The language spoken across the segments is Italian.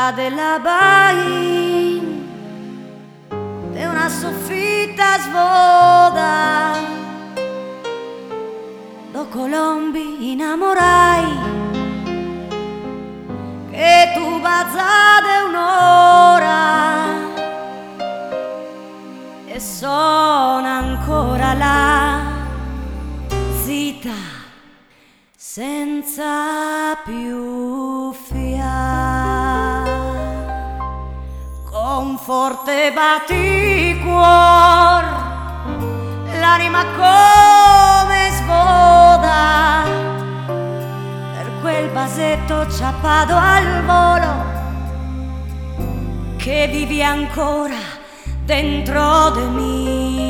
faccia della Bain, de una soffitta svoda, do colombi innamorai, che tu bazzate un'ora e sono ancora là, zitta, senza più fiar, con forte batticuor, l'anima come svoda, per quel vasetto ciappato al volo, che vivi ancora dentro di me.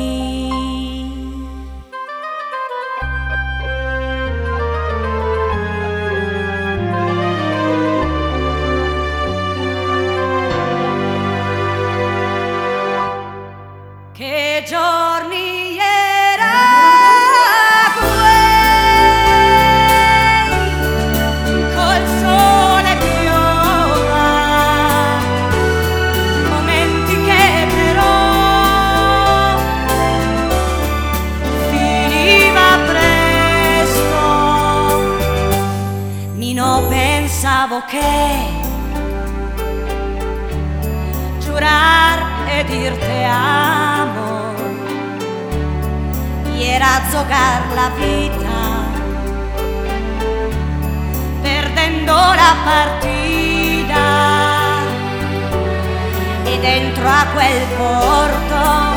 Che giorni era quei, col sole piova, momenti che però finiva presto. Nino, pensavo che giurar e dirte amo era giocar la vita, perdendo la partita, e dentro a quel porto